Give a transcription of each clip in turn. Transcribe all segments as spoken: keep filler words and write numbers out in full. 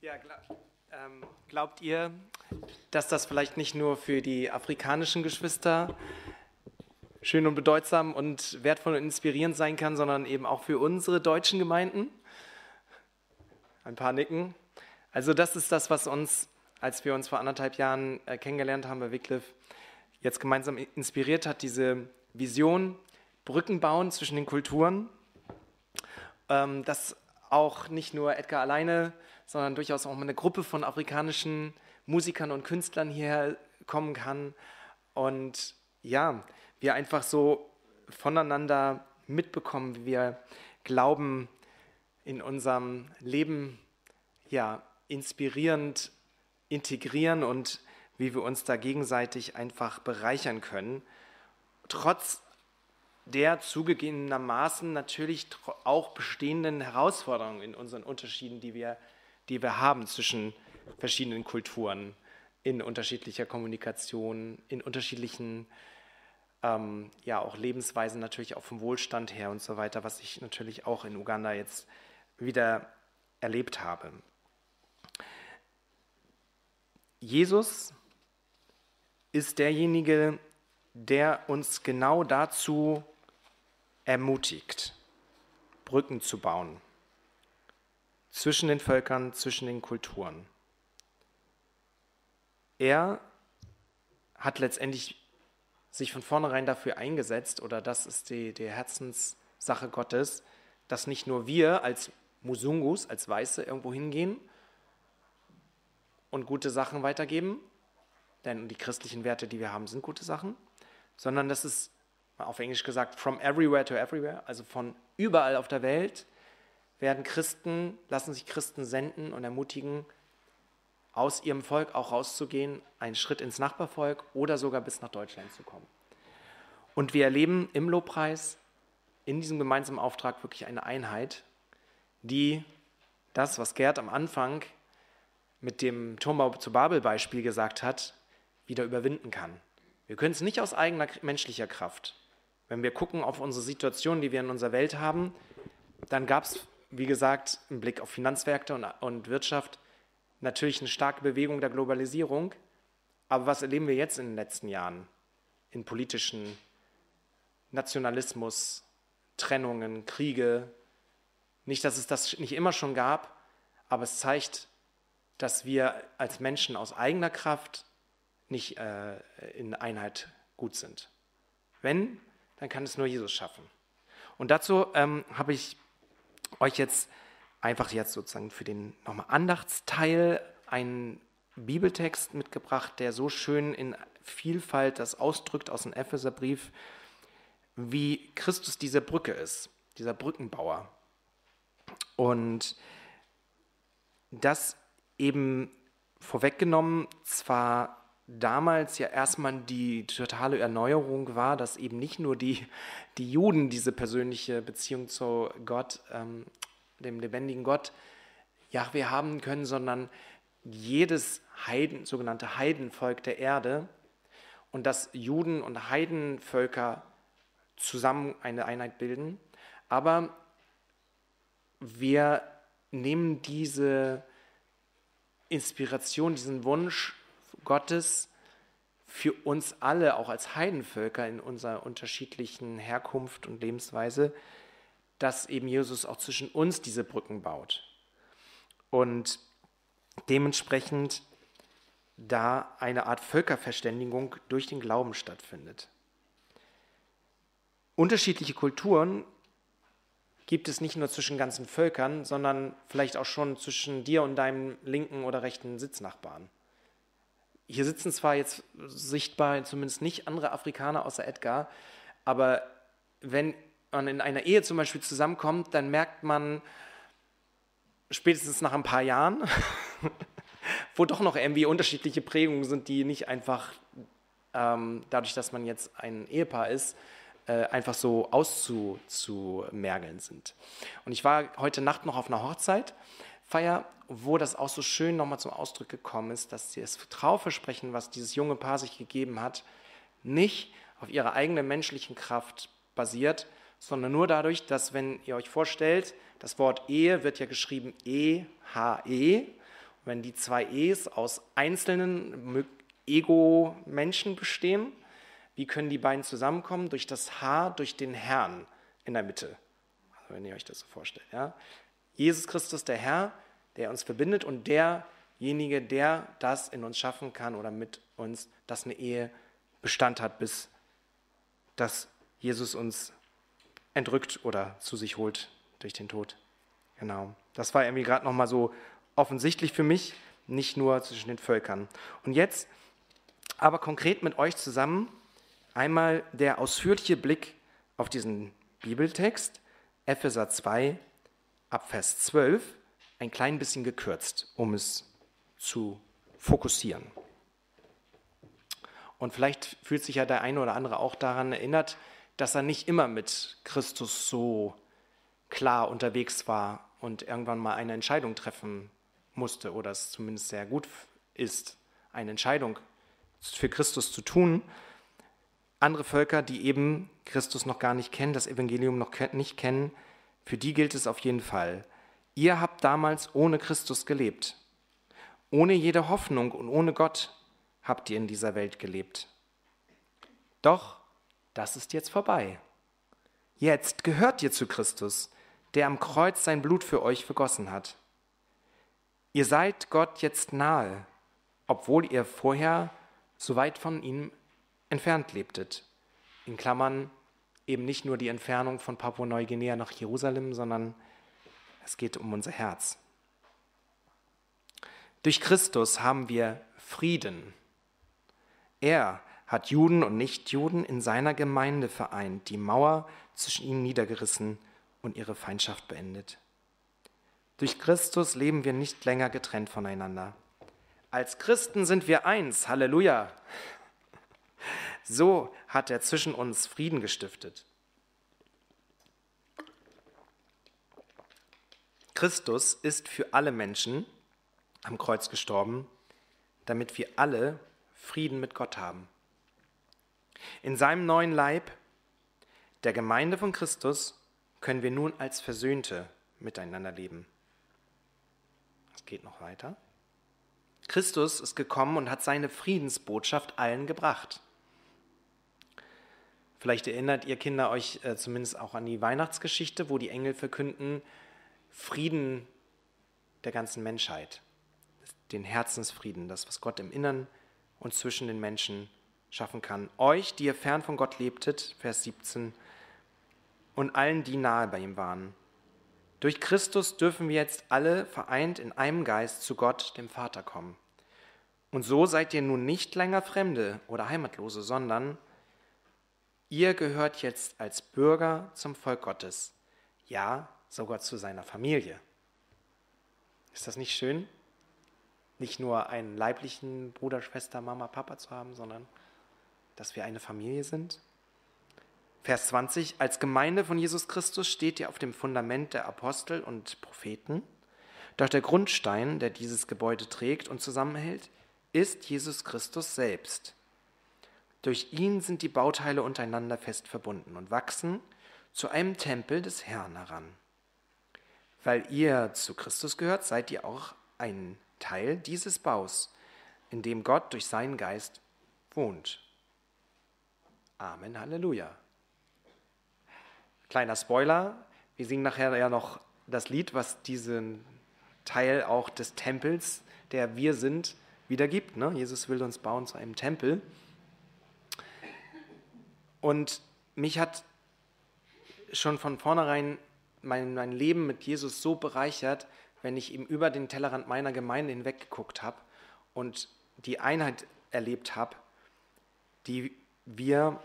Ja, glaub, ähm, glaubt ihr, dass das vielleicht nicht nur für die afrikanischen Geschwister schön und bedeutsam und wertvoll und inspirierend sein kann, sondern eben auch für unsere deutschen Gemeinden? Ein paar nicken. Also das ist das, was uns, als wir uns vor anderthalb Jahren äh, kennengelernt haben bei Wycliffe, jetzt gemeinsam inspiriert hat, diese Vision, Brücken bauen zwischen den Kulturen, ähm, dass auch nicht nur Edgar alleine, sondern durchaus auch mal eine Gruppe von afrikanischen Musikern und Künstlern hierher kommen kann und ja, wir einfach so voneinander mitbekommen, wie wir Glauben in unserem Leben ja, inspirierend integrieren und wie wir uns da gegenseitig einfach bereichern können, trotz der zugegebenermaßen natürlich auch bestehenden Herausforderungen in unseren Unterschieden, die wir, die wir haben zwischen verschiedenen Kulturen, in unterschiedlicher Kommunikation, in unterschiedlichen ähm, ja, auch Lebensweisen, natürlich auch vom Wohlstand her und so weiter, was ich natürlich auch in Uganda jetzt wieder erlebt habe. Jesus ist derjenige, der uns genau dazu ermutigt, Brücken zu bauen zwischen den Völkern, zwischen den Kulturen. Er hat letztendlich sich von vornherein dafür eingesetzt, oder das ist die, die Herzenssache Gottes, dass nicht nur wir als Musungus, als Weiße irgendwo hingehen und gute Sachen weitergeben, denn die christlichen Werte, die wir haben, sind gute Sachen, sondern dass es, auf Englisch gesagt, from everywhere to everywhere, also von überall auf der Welt werden Christen, lassen sich Christen senden und ermutigen, aus ihrem Volk auch rauszugehen, einen Schritt ins Nachbarvolk oder sogar bis nach Deutschland zu kommen. Und wir erleben im Lobpreis, in diesem gemeinsamen Auftrag wirklich eine Einheit, die das, was Gerd am Anfang mit dem Turmbau zu Babel-Beispiel gesagt hat, wieder überwinden kann. Wir können es nicht aus eigener menschlicher Kraft. Wenn wir gucken auf unsere Situation, die wir in unserer Welt haben, dann gab es, wie gesagt, im Blick auf Finanzmärkte und, und Wirtschaft natürlich eine starke Bewegung der Globalisierung. Aber was erleben wir jetzt in den letzten Jahren? In politischen Nationalismus, Trennungen, Kriege. Nicht, dass es das nicht immer schon gab, aber es zeigt, dass wir als Menschen aus eigener Kraft nicht äh, in Einheit gut sind. Wenn, dann kann es nur Jesus schaffen. Und dazu ähm, habe ich euch jetzt einfach jetzt sozusagen für den nochmal Andachtsteil einen Bibeltext mitgebracht, der so schön in Vielfalt das ausdrückt aus dem Epheserbrief, wie Christus diese Brücke ist, dieser Brückenbauer. Und das eben vorweggenommen zwar damals ja erstmal die totale Erneuerung war, dass eben nicht nur die, die Juden diese persönliche Beziehung zu Gott, ähm, dem lebendigen Gott, Jahwe haben können, sondern jedes Heiden, sogenannte Heidenvolk der Erde, und dass Juden und Heidenvölker zusammen eine Einheit bilden. Aber wir nehmen diese Inspiration, diesen Wunsch Gottes für uns alle, auch als Heidenvölker in unserer unterschiedlichen Herkunft und Lebensweise, dass eben Jesus auch zwischen uns diese Brücken baut. Und dementsprechend da eine Art Völkerverständigung durch den Glauben stattfindet. Unterschiedliche Kulturen gibt es nicht nur zwischen ganzen Völkern, sondern vielleicht auch schon zwischen dir und deinem linken oder rechten Sitznachbarn. Hier sitzen zwar jetzt sichtbar zumindest nicht andere Afrikaner außer Edgar, aber wenn man in einer Ehe zum Beispiel zusammenkommt, dann merkt man spätestens nach ein paar Jahren, wo doch noch irgendwie unterschiedliche Prägungen sind, die nicht einfach ähm, dadurch, dass man jetzt ein Ehepaar ist, äh, einfach so auszumergeln sind. Und ich war heute Nacht noch auf einer Hochzeitfeier, wo das auch so schön nochmal zum Ausdruck gekommen ist, dass das Trauversprechen, was dieses junge Paar sich gegeben hat, nicht auf ihrer eigenen menschlichen Kraft basiert, sondern nur dadurch, dass, wenn ihr euch vorstellt, das Wort Ehe wird ja geschrieben E H E, wenn die zwei E's aus einzelnen Ego-Menschen bestehen? Wie können die beiden zusammenkommen? Durch das H, durch den Herrn in der Mitte. Also wenn ihr euch das so vorstellt. Ja? Jesus Christus, der Herr, der uns verbindet und derjenige, der das in uns schaffen kann oder mit uns, dass eine Ehe Bestand hat, bis dass Jesus uns entrückt oder zu sich holt durch den Tod. Genau. Das war irgendwie gerade nochmal so offensichtlich für mich, nicht nur zwischen den Völkern. Und jetzt aber konkret mit euch zusammen einmal der ausführliche Blick auf diesen Bibeltext, Epheser zwei, ab Vers zwölf, ein klein bisschen gekürzt, um es zu fokussieren. Und vielleicht fühlt sich ja der eine oder andere auch daran erinnert, dass er nicht immer mit Christus so klar unterwegs war und irgendwann mal eine Entscheidung treffen musste oder es zumindest sehr gut ist, eine Entscheidung für Christus zu tun. Andere Völker, die eben Christus noch gar nicht kennen, das Evangelium noch nicht kennen, für die gilt es auf jeden Fall. Ihr habt damals ohne Christus gelebt. Ohne jede Hoffnung und ohne Gott habt ihr in dieser Welt gelebt. Doch das ist jetzt vorbei. Jetzt gehört ihr zu Christus, der am Kreuz sein Blut für euch vergossen hat. Ihr seid Gott jetzt nahe, obwohl ihr vorher so weit von ihm entfernt lebtet. In Klammern eben nicht nur die Entfernung von Papua-Neuguinea nach Jerusalem, sondern es geht um unser Herz. Durch Christus haben wir Frieden. Er hat Juden und Nichtjuden in seiner Gemeinde vereint, die Mauer zwischen ihnen niedergerissen und ihre Feindschaft beendet. Durch Christus leben wir nicht länger getrennt voneinander. Als Christen sind wir eins, Halleluja! So hat er zwischen uns Frieden gestiftet. Christus ist für alle Menschen am Kreuz gestorben, damit wir alle Frieden mit Gott haben. In seinem neuen Leib, der Gemeinde von Christus, können wir nun als Versöhnte miteinander leben. Es geht noch weiter. Christus ist gekommen und hat seine Friedensbotschaft allen gebracht. Vielleicht erinnert ihr Kinder euch äh, zumindest auch an die Weihnachtsgeschichte, wo die Engel verkünden Frieden der ganzen Menschheit, den Herzensfrieden, das, was Gott im Innern und zwischen den Menschen schaffen kann. Euch, die ihr fern von Gott lebtet, Vers siebzehn, und allen, die nahe bei ihm waren. Durch Christus dürfen wir jetzt alle vereint in einem Geist zu Gott, dem Vater, kommen. Und so seid ihr nun nicht länger Fremde oder Heimatlose, sondern ihr gehört jetzt als Bürger zum Volk Gottes, ja, sogar zu seiner Familie. Ist das nicht schön? Nicht nur einen leiblichen Bruder, Schwester, Mama, Papa zu haben, sondern dass wir eine Familie sind. Vers zwanzig, als Gemeinde von Jesus Christus steht ihr auf dem Fundament der Apostel und Propheten. Doch der Grundstein, der dieses Gebäude trägt und zusammenhält, ist Jesus Christus selbst. Durch ihn sind die Bauteile untereinander fest verbunden und wachsen zu einem Tempel des Herrn heran. Weil ihr zu Christus gehört, seid ihr auch ein Teil dieses Baus, in dem Gott durch seinen Geist wohnt. Amen, Halleluja. Kleiner Spoiler, wir singen nachher ja noch das Lied, was diesen Teil auch des Tempels, der wir sind, wiedergibt. Ne? Jesus will uns bauen zu einem Tempel. Und mich hat schon von vornherein mein, mein Leben mit Jesus so bereichert, wenn ich ihm über den Tellerrand meiner Gemeinde hinweg geguckt habe und die Einheit erlebt habe, die wir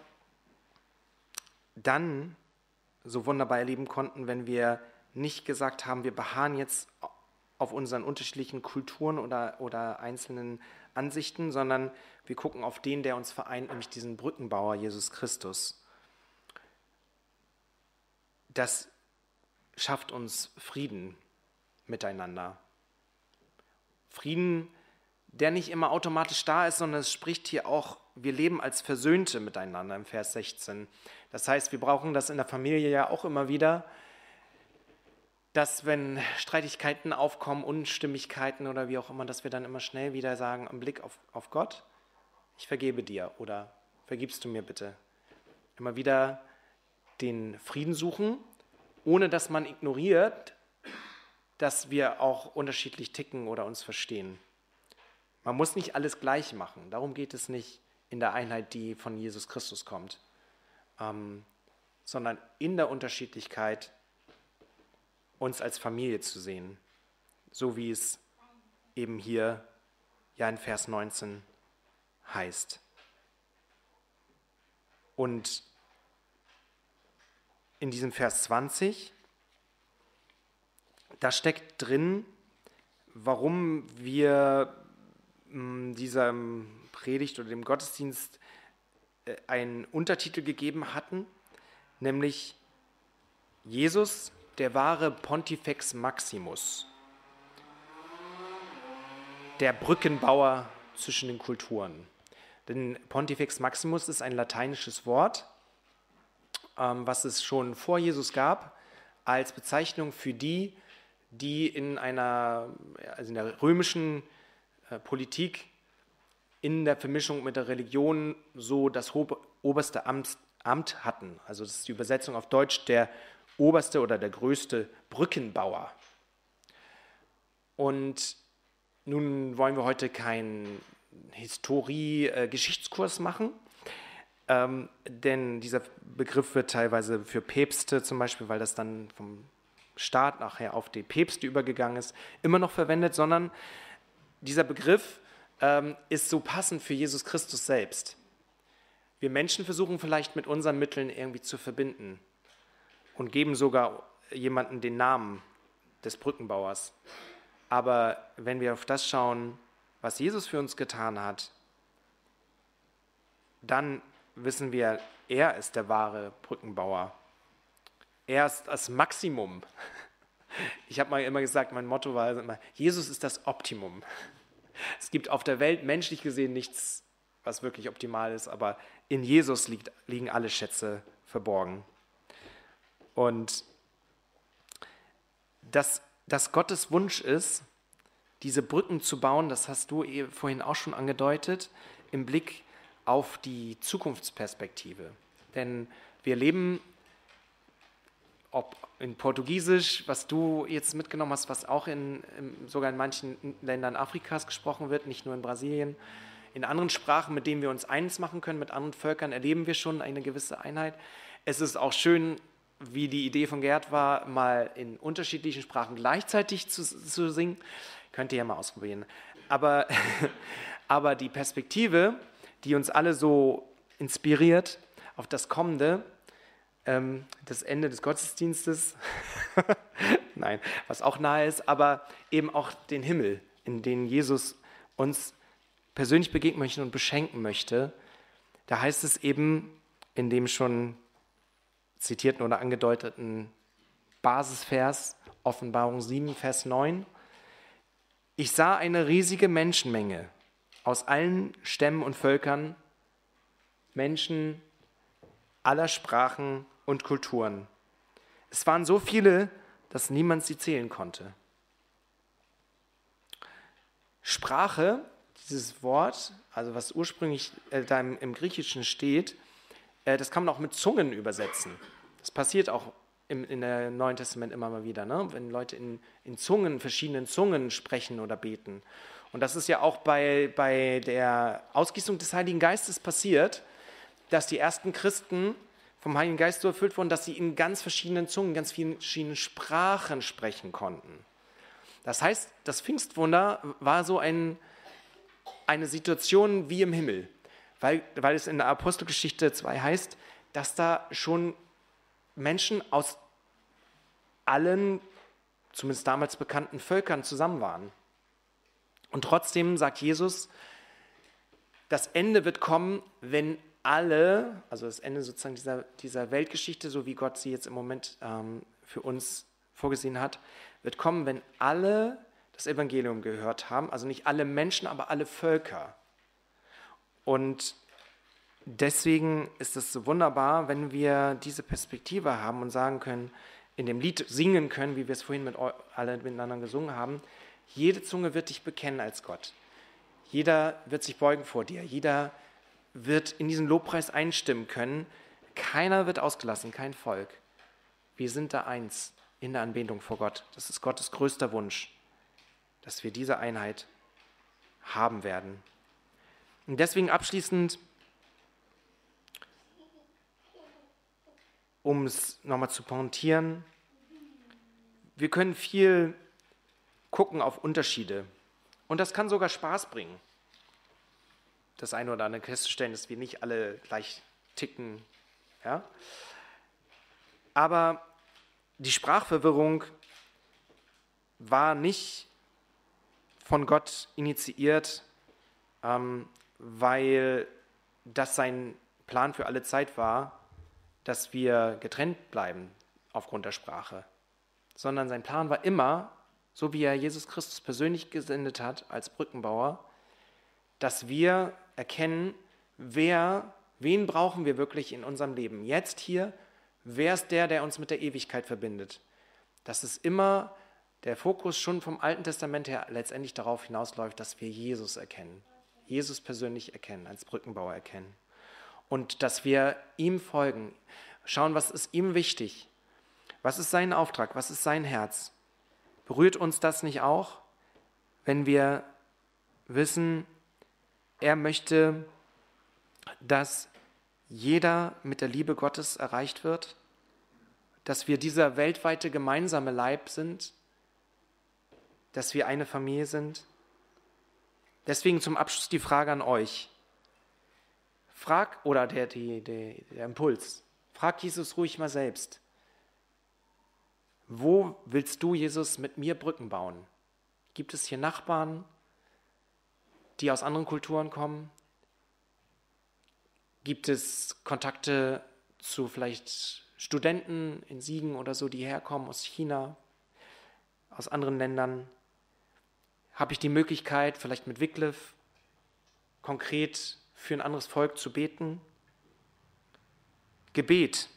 dann so wunderbar erleben konnten, wenn wir nicht gesagt haben, wir beharren jetzt auf unseren unterschiedlichen Kulturen oder, oder einzelnen Ansichten, sondern wir gucken auf den, der uns vereint, nämlich diesen Brückenbauer, Jesus Christus. Das schafft uns Frieden miteinander. Frieden, der nicht immer automatisch da ist, sondern es spricht hier auch, wir leben als Versöhnte miteinander im Vers sechzehn. Das heißt, wir brauchen das in der Familie ja auch immer wieder. dass wenn Streitigkeiten aufkommen, Unstimmigkeiten oder wie auch immer, dass wir dann immer schnell wieder sagen, im Blick auf, auf Gott, ich vergebe dir oder vergibst du mir bitte. Immer wieder den Frieden suchen, ohne dass man ignoriert, dass wir auch unterschiedlich ticken oder uns verstehen. Man muss nicht alles gleich machen, darum geht es nicht in der Einheit, die von Jesus Christus kommt, ähm, sondern in der Unterschiedlichkeit uns als Familie zu sehen, so wie es eben hier ja in Vers neunzehn heißt. Und in diesem Vers zwanzig, da steckt drin, warum wir mh, dieser Predigt oder dem Gottesdienst äh, einen Untertitel gegeben hatten, nämlich Jesus, der wahre Pontifex Maximus, der Brückenbauer zwischen den Kulturen. Denn Pontifex Maximus ist ein lateinisches Wort, ähm, was es schon vor Jesus gab, als Bezeichnung für die, die in einer, also in der römischen äh, Politik in der Vermischung mit der Religion so das oberste Amt, Amt hatten. Also das ist die Übersetzung auf Deutsch, der oberste oder der größte Brückenbauer. Und nun wollen wir heute keinen Historie-Geschichtskurs machen, ähm, denn dieser Begriff wird teilweise für Päpste zum Beispiel, weil das dann vom Staat nachher auf die Päpste übergegangen ist, immer noch verwendet, sondern dieser Begriff ähm, ist so passend für Jesus Christus selbst. Wir Menschen versuchen vielleicht mit unseren Mitteln irgendwie zu verbinden und geben sogar jemanden den Namen des Brückenbauers. Aber wenn wir auf das schauen, was Jesus für uns getan hat, dann wissen wir, er ist der wahre Brückenbauer. Er ist das Maximum. Ich habe mal immer gesagt, mein Motto war immer, Jesus ist das Optimum. Es gibt auf der Welt menschlich gesehen nichts, was wirklich optimal ist, aber in Jesus liegt, liegen alle Schätze verborgen. Und dass, dass Gottes Wunsch ist, diese Brücken zu bauen, das hast du vorhin auch schon angedeutet, im Blick auf die Zukunftsperspektive. Denn wir leben, ob in Portugiesisch, was du jetzt mitgenommen hast, was auch in, sogar in manchen Ländern Afrikas gesprochen wird, nicht nur in Brasilien, in anderen Sprachen, mit denen wir uns eins machen können, mit anderen Völkern erleben wir schon eine gewisse Einheit. Es ist auch schön, wie die Idee von Gerd war, mal in unterschiedlichen Sprachen gleichzeitig zu, zu singen. Könnt ihr ja mal ausprobieren. Aber, aber die Perspektive, die uns alle so inspiriert auf das Kommende, ähm, das Ende des Gottesdienstes, nein, was auch nahe ist, aber eben auch den Himmel, in den Jesus uns persönlich begegnen möchte und beschenken möchte, da heißt es eben in dem schon zitierten oder angedeuteten Basisvers, Offenbarung sieben, Vers neun, ich sah eine riesige Menschenmenge aus allen Stämmen und Völkern, Menschen aller Sprachen und Kulturen. Es waren so viele, dass niemand sie zählen konnte. Sprache, dieses Wort, also was ursprünglich äh, da im, im Griechischen steht, äh, das kann man auch mit Zungen übersetzen. Das passiert auch im in der Neuen Testament immer mal wieder, ne? Wenn Leute in, in Zungen, verschiedenen Zungen sprechen oder beten. Und das ist ja auch bei, bei der Ausgießung des Heiligen Geistes passiert, dass die ersten Christen vom Heiligen Geist so erfüllt wurden, dass sie in ganz verschiedenen Zungen, ganz vielen verschiedenen Sprachen sprechen konnten. Das heißt, das Pfingstwunder war so ein, eine Situation wie im Himmel, weil, weil es in der Apostelgeschichte zwei heißt, dass da schon Menschen aus allen, zumindest damals bekannten Völkern zusammen waren. Und trotzdem sagt Jesus, das Ende wird kommen, wenn alle, also das Ende sozusagen dieser, dieser Weltgeschichte, so wie Gott sie jetzt im Moment ähm, für uns vorgesehen hat, wird kommen, wenn alle das Evangelium gehört haben, also nicht alle Menschen, aber alle Völker. Und deswegen ist es so wunderbar, wenn wir diese Perspektive haben und sagen können, in dem Lied singen können, wie wir es vorhin mit eu- alle miteinander gesungen haben. Jede Zunge wird dich bekennen als Gott. Jeder wird sich beugen vor dir. Jeder wird in diesen Lobpreis einstimmen können. Keiner wird ausgelassen, kein Volk. Wir sind da eins in der Anbetung vor Gott. Das ist Gottes größter Wunsch, dass wir diese Einheit haben werden. Und deswegen abschließend, um es nochmal zu pointieren, wir können viel gucken auf Unterschiede. Und das kann sogar Spaß bringen. Das eine oder andere festzustellen, dass wir nicht alle gleich ticken. Ja? Aber die Sprachverwirrung war nicht von Gott initiiert, ähm, weil das sein Plan für alle Zeit war, dass wir getrennt bleiben aufgrund der Sprache, sondern sein Plan war immer, so wie er Jesus Christus persönlich gesendet hat als Brückenbauer, dass wir erkennen, wer, wen brauchen wir wirklich in unserem Leben. Jetzt hier, wer ist der, der uns mit der Ewigkeit verbindet? Dass es immer der Fokus schon vom Alten Testament her letztendlich darauf hinausläuft, dass wir Jesus erkennen, Jesus persönlich erkennen, als Brückenbauer erkennen. Und dass wir ihm folgen, schauen, was ist ihm wichtig, was ist sein Auftrag, was ist sein Herz. Berührt uns das nicht auch, wenn wir wissen, er möchte, dass jeder mit der Liebe Gottes erreicht wird, dass wir dieser weltweite gemeinsame Leib sind, dass wir eine Familie sind? Deswegen zum Abschluss die Frage an euch. Frag, oder der, die, der, der Impuls, frag Jesus ruhig mal selbst. Wo willst du, Jesus, mit mir Brücken bauen? Gibt es hier Nachbarn, die aus anderen Kulturen kommen? Gibt es Kontakte zu vielleicht Studenten in Siegen oder so, die herkommen aus China, aus anderen Ländern? Habe ich die Möglichkeit, vielleicht mit Wycliffe konkret für ein anderes Volk zu beten? Gebet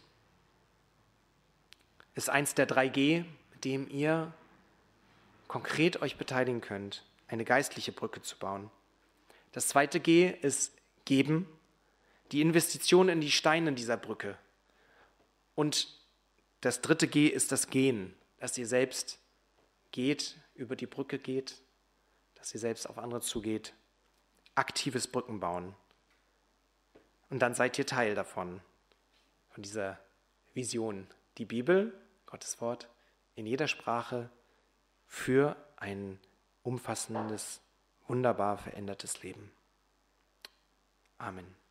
ist eins der drei G, mit dem ihr konkret euch beteiligen könnt, eine geistliche Brücke zu bauen. Das zweite G ist Geben, die Investition in die Steine dieser Brücke. Und das dritte G ist das Gehen, dass ihr selbst geht, über die Brücke geht, dass ihr selbst auf andere zugeht. Aktives Brückenbauen. Und dann seid ihr Teil davon, von dieser Vision. Die Bibel, Gottes Wort, in jeder Sprache für ein umfassendes, wunderbar verändertes Leben. Amen.